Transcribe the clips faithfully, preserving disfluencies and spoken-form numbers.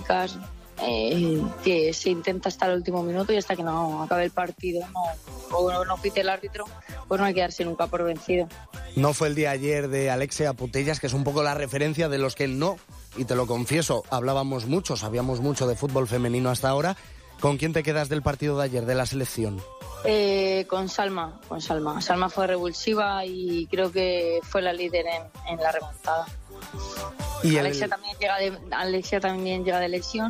tácticas, eh, que se intenta hasta el último minuto y hasta que no acabe el partido no, o no, no pite el árbitro, pues no hay que darse nunca por vencido. No fue el día ayer de Alexia Putellas, que es un poco la referencia de los que no, y te lo confieso, hablábamos mucho, sabíamos mucho de fútbol femenino hasta ahora. ¿Con quién te quedas del partido de ayer, de la selección? Eh, con Salma, con Salma. Salma fue revulsiva y creo que fue la líder en, en la remontada. Y Alexia, el... también llega de, Alexia también llega de lesión.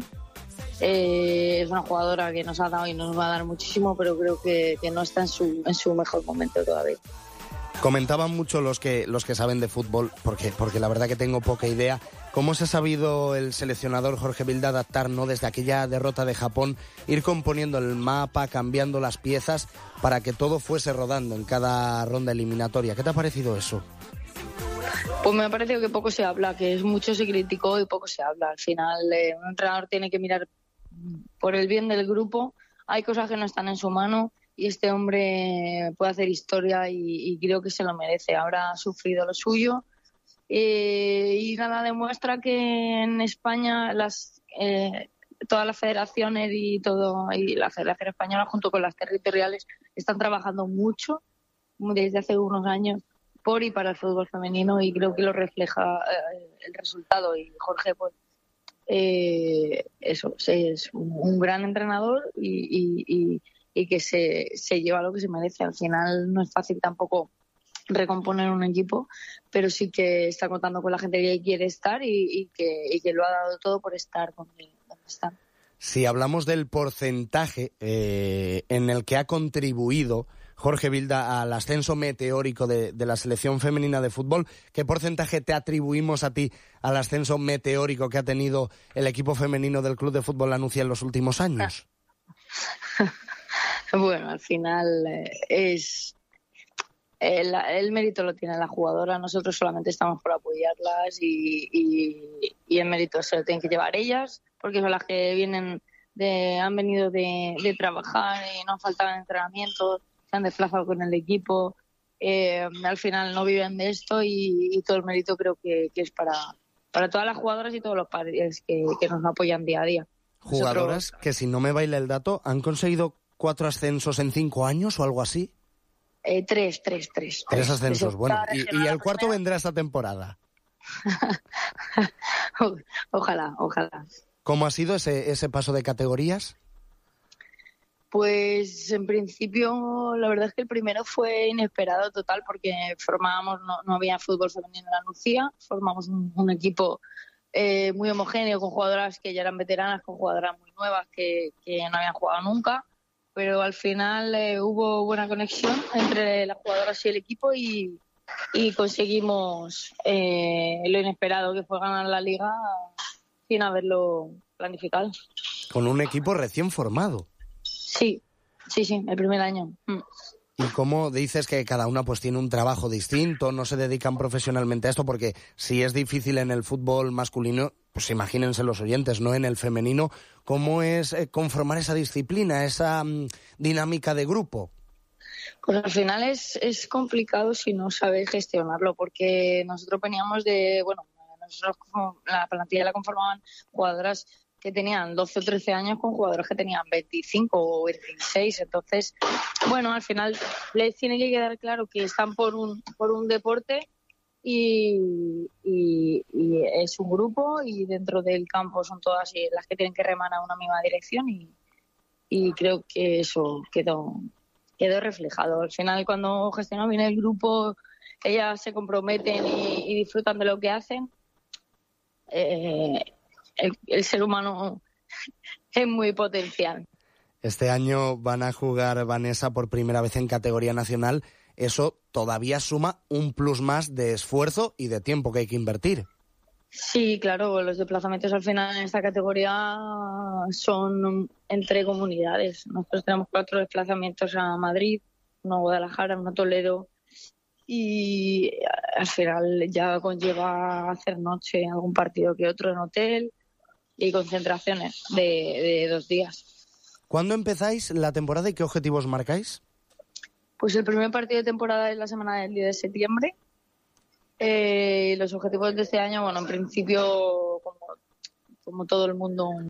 Eh, es una jugadora que nos ha dado y nos va a dar muchísimo, pero creo que, que no está en su, en su mejor momento todavía. Comentaban mucho los que, los que saben de fútbol, porque, porque la verdad que tengo poca idea, cómo se ha sabido el seleccionador Jorge Vilda adaptar, ¿no?, desde aquella derrota de Japón, ir componiendo el mapa, cambiando las piezas para que todo fuese rodando en cada ronda eliminatoria. ¿Qué te ha parecido eso? Pues me ha parecido que poco se habla, que es mucho se criticó y poco se habla. Al final, eh, un entrenador tiene que mirar por el bien del grupo. Hay cosas que no están en su mano y este hombre puede hacer historia y, y creo que se lo merece. Ahora ha sufrido lo suyo eh, y nada, demuestra que en España las eh, todas las federaciones y todo y la Federación Española junto con las territoriales están trabajando mucho desde hace unos años por y para el fútbol femenino y creo que lo refleja eh, el resultado. Y Jorge, pues eh, eso es un, un gran entrenador y, y, y, y que se, se lleva lo que se merece. Al final no es fácil tampoco recomponer un equipo, pero sí que está contando con la gente que quiere estar y, y, que, y que lo ha dado todo por estar donde, donde está. Si hablamos del porcentaje eh, en el que ha contribuido Jorge Vilda al ascenso meteórico de, de la selección femenina de fútbol, ¿qué porcentaje te atribuimos a ti al ascenso meteórico que ha tenido el equipo femenino del Club de Fútbol La Nucía en los últimos años? Bueno, al final eh, es el, el mérito lo tiene la jugadora, nosotros solamente estamos por apoyarlas y, y, y el mérito se lo tienen que llevar ellas, porque son las que vienen de, han venido de, de trabajar y no faltaban entrenamientos, se han desplazado con el equipo, eh, al final no viven de esto y, y todo el mérito creo que, que es para, para todas las jugadoras y todos los padres que, que nos apoyan día a día. Jugadoras Nosotros, que, si no me baila el dato, han conseguido cuatro ascensos en cinco años o algo así. Eh, tres, tres, tres. Tres ascensos, bueno. Y, y el cuarto vendrá esta temporada. Ojalá, ojalá. ¿Cómo ha sido ese, ese paso de categorías? Pues en principio la verdad es que el primero fue inesperado total porque formábamos, no, no había fútbol femenino en La Nucía, formamos un, un equipo eh, muy homogéneo con jugadoras que ya eran veteranas, con jugadoras muy nuevas que, que no habían jugado nunca, pero al final eh, hubo buena conexión entre las jugadoras y el equipo y, y conseguimos eh, lo inesperado que fue ganar la liga sin haberlo planificado. Con un equipo recién formado. Sí, sí, sí, el primer año. Mm. ¿Y cómo dices que cada una pues tiene un trabajo distinto, no se dedican profesionalmente a esto? Porque si es difícil en el fútbol masculino, pues imagínense los oyentes, ¿no? En el femenino, ¿cómo es eh, conformar esa disciplina, esa um, dinámica de grupo? Pues al final es, es complicado si no sabes gestionarlo, porque nosotros veníamos de, bueno, nosotros la plantilla la conformaban jugadoras que tenían doce o trece años con jugadores que tenían veinticinco o veintiséis. Entonces, bueno, al final les tiene que quedar claro que están por un por un deporte y, y, y es un grupo y dentro del campo son todas las que tienen que remar a una misma dirección y, y creo que eso quedó, quedó reflejado. Al final, cuando gestionan bien el grupo, ellas se comprometen y, y disfrutan de lo que hacen. Eh, El, el ser humano es muy potencial. Este año van a jugar, Vanessa, por primera vez en categoría nacional. Eso todavía suma un plus más de esfuerzo y de tiempo que hay que invertir. Sí, claro, los desplazamientos al final en esta categoría son entre comunidades. Nosotros tenemos cuatro desplazamientos a Madrid, uno a Guadalajara, uno a Toledo, y al final ya conlleva hacer noche algún partido que otro en hotel y concentraciones de, de dos días. ¿Cuándo empezáis la temporada y qué objetivos marcáis? Pues el primer partido de temporada es la semana del diez de septiembre. Eh, los objetivos de este año, bueno, en principio, como, como todo el mundo,